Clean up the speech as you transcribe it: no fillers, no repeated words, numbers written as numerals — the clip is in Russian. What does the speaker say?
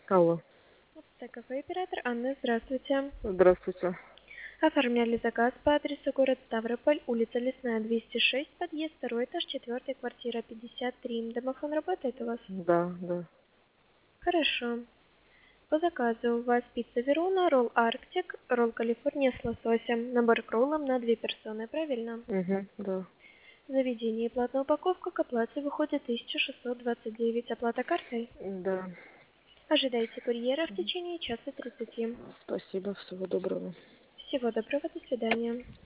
Алло. Кафе оператор Анна, здравствуйте. Здравствуйте. Оформляли заказ по адресу город Ставрополь, улица Лесная, 206, подъезд, второй этаж, 4, квартира 53. Домофон работает у вас? Да, да. Хорошо. По заказу у вас пицца Верона, ролл Арктик, ролл Калифорния с лососем, набор к роллам на 2 персоны, правильно? Угу, да. Заведение и платная упаковка к оплате выходит 1629, оплата картой. Да. Ожидайте курьера в течение часа 30. Спасибо, всего доброго. Всего доброго, до свидания.